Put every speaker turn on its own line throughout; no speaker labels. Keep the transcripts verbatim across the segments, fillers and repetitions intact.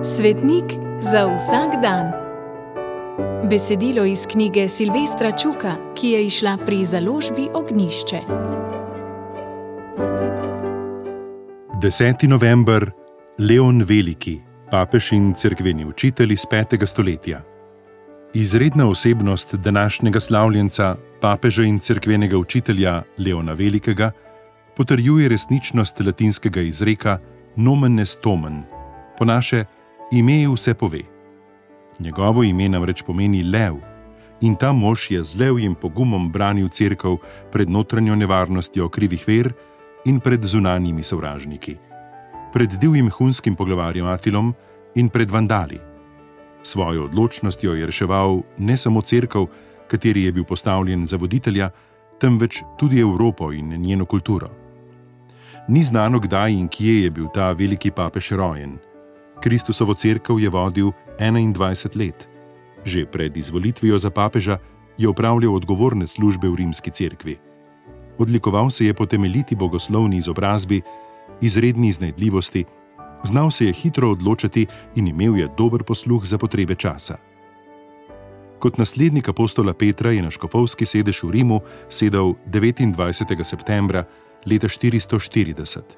Svetnik za vsak dan. Besedilo iz knjige Silvestra Čuka, ki je izšla pri založbi Ognjišče.
deseti november, Leon Veliki, papež in cerkveni učitelj iz petega stoletja. Izredna osebnost današnjega slavljenca, papeža in cerkvenega učitelja Leona Velikega, potrjuje resničnost latinskega izreka nomen est omen, po naše ime vse pove. Njegovo ime namreč pomeni lev, in ta mož je z levjim pogumom branil cerkev pred notranjo nevarnostjo krivih ver in pred zunanjimi sovražniki, pred divjim hunskim poglavarjem Atilom in pred vandali. Svojo odločnostjo je reševal ne samo cerkev, kateri je bil postavljen za voditelja, temveč tudi Evropo in njeno kulturo. Ni znano, kdaj in kje je bil ta veliki papež rojen. Kristusovo cerkev je vodil enaindvajset let. Že pred izvolitvijo za papeža je opravljal odgovorne službe v rimski cerkvi. Odlikoval se je po temeljiti bogoslovni izobrazbi, izredni iznajdljivosti, znal se je hitro odločati in imel je dober posluh za potrebe časa. Kot naslednik apostola Petra je na škofovski sedež v Rimu sedel devetindvajsetega septembra leta štiristo štirideset.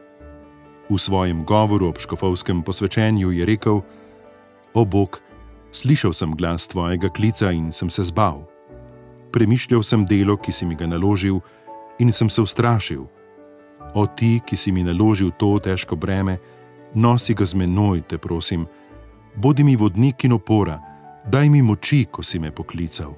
V svojem govoru ob škofovskem posvečenju je rekel: O Bog, slišal sem glas tvojega klica in sem se zbal. Premišljal sem delo, ki si mi ga naložil, in sem se ustrašil. O ti, ki si mi naložil to težko breme, nosi ga z menoj, te prosim. Bodi mi vodnik in opora, daj mi moči, ko si me poklical.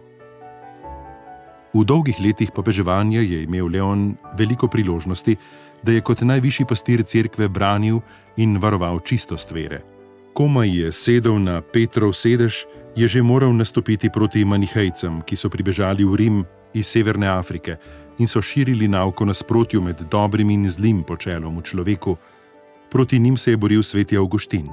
V dolgih letih papeževanja je imel Leon veliko priložnosti, da je kot najvišji pastir cerkve branil in varoval čistost vere. Komaj je sedel na Petrov sedež, je že moral nastopiti proti manihejcem, ki so pribežali v Rim iz Severne Afrike in so širili nauko nasprotju med dobrim in zlim počelom v človeku. Proti njim se je boril sveti Avguštin.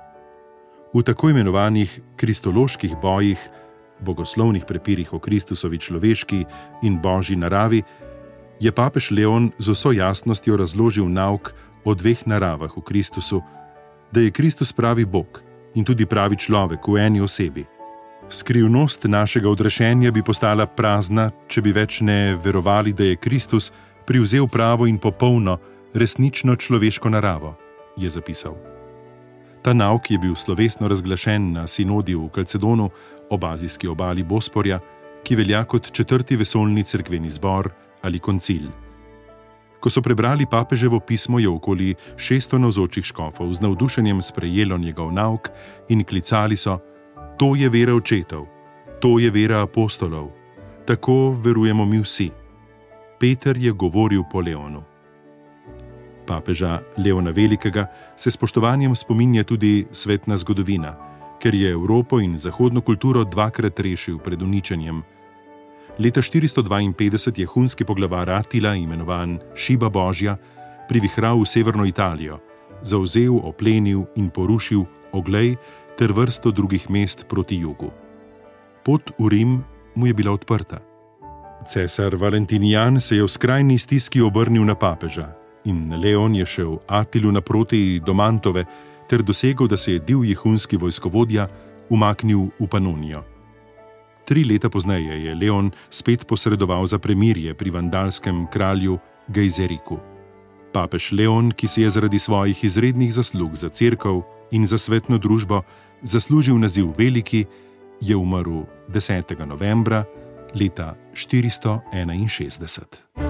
V tako imenovanih kristoloških bojih, bogoslovnih prepirih o Kristusovi človeški in božji naravi, je papež Leon z vso jasnostjo razložil nauk o dveh naravah v Kristusu, da je Kristus pravi Bog in tudi pravi človek v eni osebi. Skrivnost našega odrešenja bi postala prazna, če bi več ne verovali, da je Kristus privzel pravo in popolno, resnično človeško naravo, je zapisal. Ta nauk je bil slovesno razglašen na sinodi v Kalcedonu ob azijski obali Bosporja, ki velja kot četrti vesoljni cerkveni zbor ali koncil. Ko so prebrali papeževo pismo, je okoli šeststo navzočih škofov z navdušenjem sprejelo njegov nauk in klicali so: To je vera očetov, to je vera apostolov, tako verujemo mi vsi. Peter je govoril po Leonu. Papeža Leona Velikega se spoštovanjem spominja tudi svetna zgodovina, ker je Evropo in zahodno kulturo dvakrat rešil pred uničenjem. Leta štiristo dvainpetdeset je hunski poglavar Atila, imenovan Šiba Božja, privihral v severno Italijo, zavzel, oplenil in porušil Oglej ter vrsto drugih mest proti jugu. Pot v Rim mu je bila odprta. Cesar Valentinijan se je v skrajni stiski obrnil na papeža in Leon je šel Atilu naproti do Mantove ter dosegel, da se je divji hunski vojskovodja umaknil v Panonijo. Tri leta pozneje je Leon spet posredoval za premirje pri vandalskem kralju Gejzeriku. Papež Leon, ki si je zaradi svojih izrednih zaslug za cerkev in za svetno družbo zaslužil naziv Veliki, je umrl desetega novembra leta štiristo enainšestdeset.